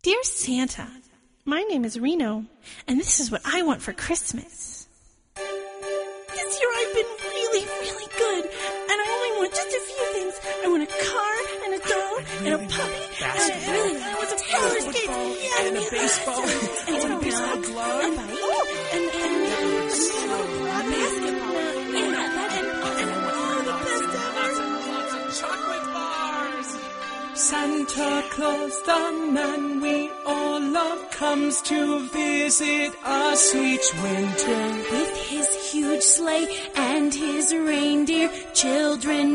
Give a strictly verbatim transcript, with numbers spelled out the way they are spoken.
Dear Santa, my name is Reno, and this is what I want for Christmas. This year I've been really, really good, and I only want just a few things. I want a car, and a doll, and a puppy, and a, really, I want some roller skates, yeah, and a baseball, and, and a baseball glove, and, oh, and, and, and a basketball, and, and, and, and, oh, the best ever. Lots of chocolate bars. Santa Claus, the man we all love, comes to visit us each winter. With his huge sleigh and his reindeer, children